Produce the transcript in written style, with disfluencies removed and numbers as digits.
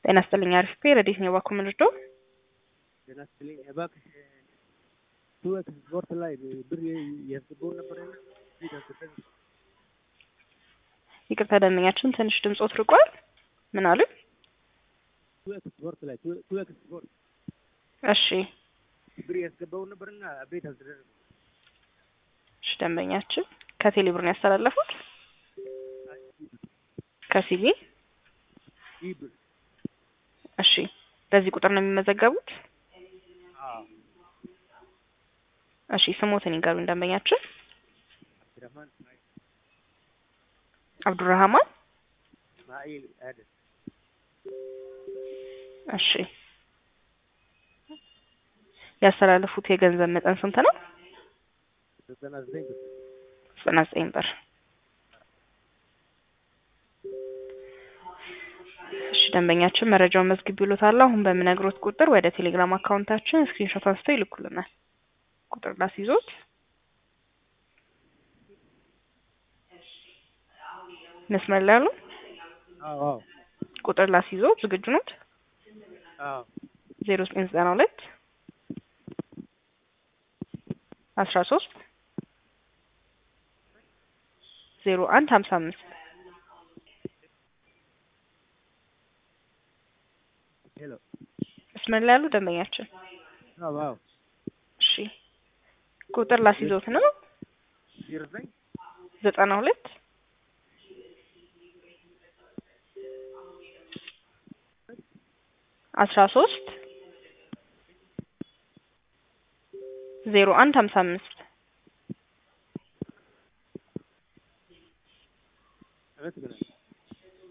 ጤና ይስጥልኝ አሪፍ ረዲት ነው ባኩ ምንድዶ ጤና ይስጥልኝ እባክሽ ቱወት ስፖርት ላይ ብር ያስገባው ነበርና ይቅርታ ደንበኛችን ትንሽ ድምጾት ርቋል ምን አሉ ቱወት ስፖርት ላይ ቱወት ስፖርት እሺ ብር ያስገባው ነበርና ቤት አልተደረገም እሺ ደንበኛችን ከቴሌ ብር ነው ያስተላለፉት ከሲቢ ይብር እሺ በዚህ ቁጥር ነው የሚመዘገቡት እሺ ስሞትን ይንገሩኝ ደንበኛችን አብዱራህማን እስማኤል አደም እሺ ያስተላለፉት የገንዘብ መጠን ስንት ነው 99 ብር እሺ ደንበኛችን መረጃውን መዝግቢውልዎታል አሁን በሚነግሩት ቁጥር ወደ ቴሌግራም አካውንታችን ስክሪንሾት አንስተው ይልኩልናል ቁጥር ላስይዞት መስመር ላይ አሉ አዎ ቁጥር ላስይዞት ዝግጁ ነዎት አዎ 0992 13 0155 ሄሎ መስመር ላይ አሉ ደንበኛችን አዎ እሺ ቁጥር ላስይዞት ነው 92 13 0155